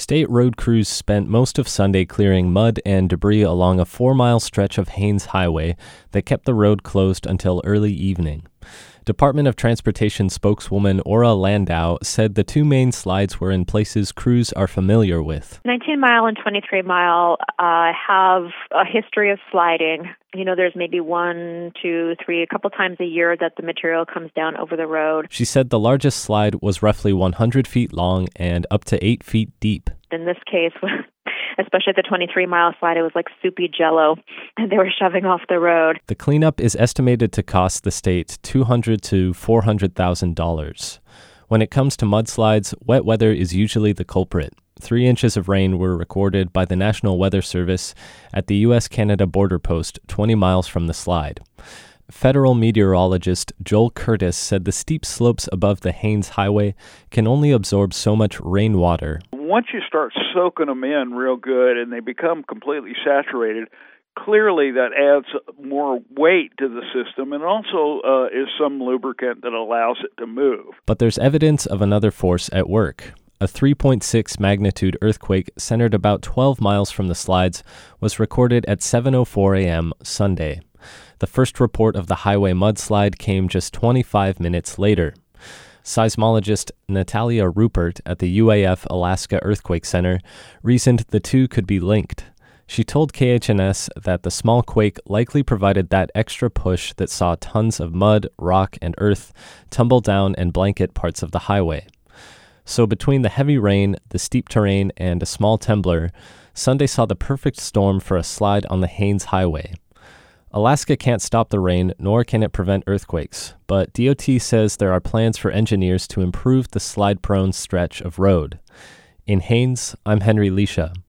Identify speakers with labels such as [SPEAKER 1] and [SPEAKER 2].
[SPEAKER 1] State road crews spent most of Sunday clearing mud and debris along a 4-mile stretch of Haines Highway that kept the road closed until early evening. Department of Transportation spokeswoman Ora Landau said the two main slides were in places crews are familiar with.
[SPEAKER 2] 19-mile and 23-mile have a history of sliding. There's maybe 1, 2, 3, a couple times a year that the material comes down over the road.
[SPEAKER 1] She said the largest slide was roughly 100 feet long and up to 8 feet deep.
[SPEAKER 2] In this case, especially the 23-mile slide, it was like soupy jello, and they were shoving off the road.
[SPEAKER 1] The cleanup is estimated to cost the state $200,000 to $400,000. When it comes to mudslides, wet weather is usually the culprit. 3 inches of rain were recorded by the National Weather Service at the U.S.-Canada border post 20 miles from the slide. Federal meteorologist Joel Curtis said the steep slopes above the Haines Highway can only absorb so much rainwater.
[SPEAKER 3] Once you start soaking them in real good and they become completely saturated, clearly that adds more weight to the system and also is some lubricant that allows it to move.
[SPEAKER 1] But there's evidence of another force at work. A 3.6 magnitude earthquake centered about 12 miles from the slides was recorded at 7:04 a.m. Sunday. The first report of the highway mudslide came just 25 minutes later. Seismologist Natalia Rupert at the UAF Alaska Earthquake Center reasoned the two could be linked. She told KHNS that the small quake likely provided that extra push that saw tons of mud, rock, and earth tumble down and blanket parts of the highway. So between the heavy rain, the steep terrain, and a small temblor, Sunday saw the perfect storm for a slide on the Haines Highway. Alaska can't stop the rain, nor can it prevent earthquakes, but DOT says there are plans for engineers to improve the slide-prone stretch of road. In Haines, I'm Henry Leisha.